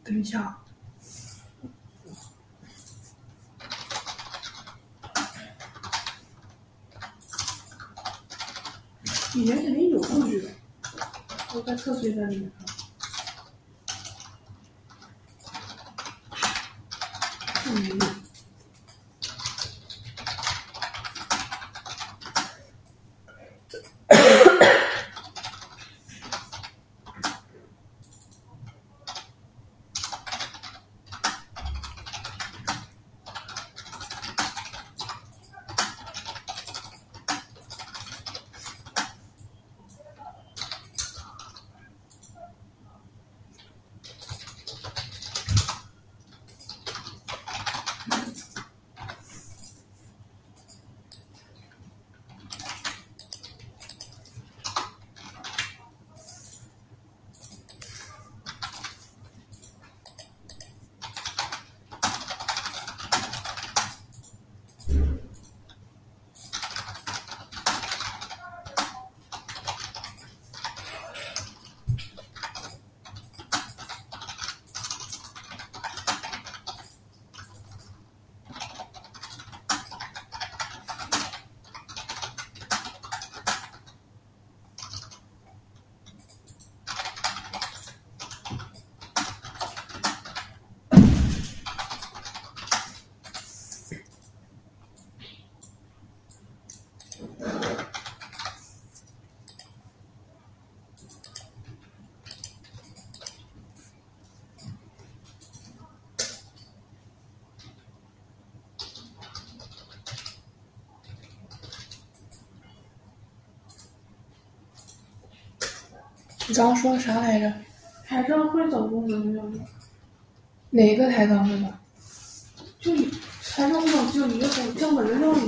等一下，以前肯定有数据的，我在测试在里面看。 你刚刚说啥来着？ 台账汇总功能没有用。 哪个台账汇总？ 就台账汇总只有一个功能，叫本人用